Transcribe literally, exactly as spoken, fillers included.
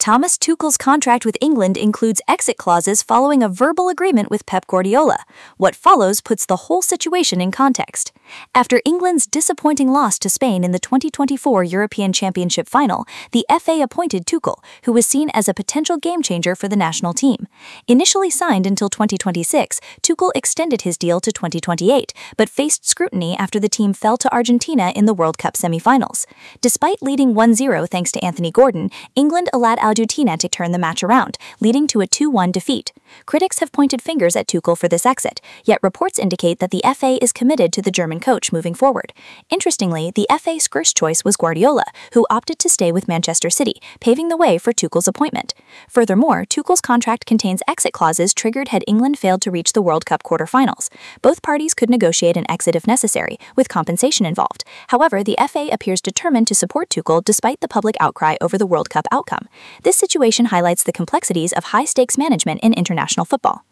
Thomas Tuchel's contract with England includes exit clauses following a verbal agreement with Pep Guardiola. What follows puts the whole situation in context. After England's disappointing loss to Spain in the twenty twenty-four European Championship final, the F A appointed Tuchel, who was seen as a potential game-changer for the national team. Initially signed until twenty twenty-six, Tuchel extended his deal to twenty twenty-eight, but faced scrutiny after the team fell to Argentina in the World Cup semi-finals. Despite leading one zero thanks to Anthony Gordon, England allowed Argentina to turn the match around, leading to a two one defeat. Critics have pointed fingers at Tuchel for this exit, yet reports indicate that the F A is committed to the German coach moving forward. Interestingly, the F A's first choice was Guardiola, who opted to stay with Manchester City, paving the way for Tuchel's appointment. Furthermore, Tuchel's contract contains exit clauses triggered had England failed to reach the World Cup quarterfinals. Both parties could negotiate an exit if necessary, with compensation involved. However, the F A appears determined to support Tuchel despite the public outcry over the World Cup outcome. This situation highlights the complexities of high-stakes management in international football.